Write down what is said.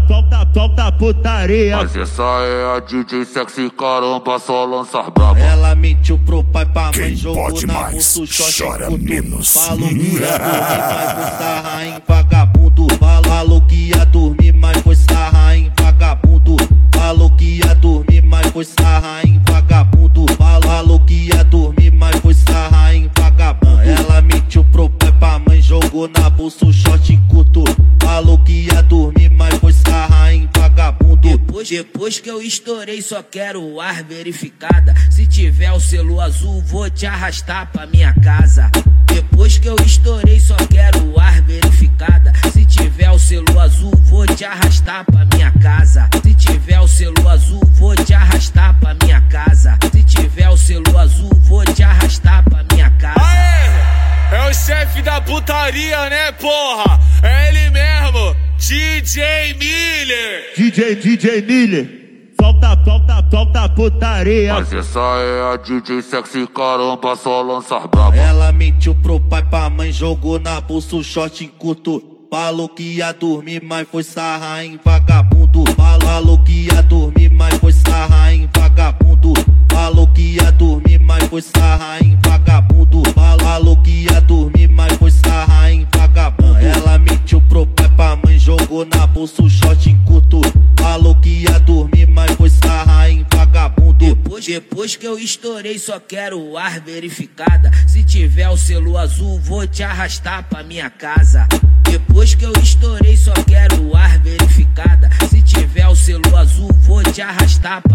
solta putaria. Mas essa é a DJ sexy, caramba, só lança braba. Ela mentiu pro pai, pra mãe, Quem jogou pode na mais, bolsa, short chora curto. menos. Falou que ia dormir, mas foi sarrar em vagabundo. Falou que ia dormir, mas foi sarrar em vagabundo. Falou que ia dormir, mas foi sarrar em vagabundo. Falou que ia dormir, mas foi sarrar em vagabundo. Ela mentiu pro pai, pra mãe, jogou na bolsa o short curto. Falou que ia dormir, mas foi sarrar em vagabundo. Depois que eu estourei, só quero o ar verificada. Se tiver o selo azul, vou te arrastar pra minha casa. Depois que eu estourei, só quero o ar verificada. Se tiver o selo azul, vou te arrastar pra minha casa. Se tiver o selo azul, vou te arrastar pra minha casa. Se tiver o selo azul, vou te arrastar pra minha casa. Aê! É o chefe da putaria, né, porra? É ele mesmo, DJ Miller. DJ Miller. Solta putaria. Mas essa é a DJ sexy, caramba, só lança braba. Ela mentiu pro pai, pra mãe, jogou na bolsa o short curto. Falou que ia dormir, mas foi sarrar em vagabundo. Falou que ia dormir, mas foi sarrar em vagabundo. Falou que ia dormir, mas foi sarrar em vagabundo. Falou que ia dormir, mas foi sarrar em vagabundo. Ela mentiu pro pai, pra mãe, jogou na bolsa o short curto. Falou que ia dormir, mas foi sarrar em vagabundo. Depois que eu estourei, só quero o ar verificada. Se tiver o selo azul, vou te arrastar pra minha casa. Depois que eu estourei, só quero o ar verificada. Se tiver o selo azul, vou te arrastar pra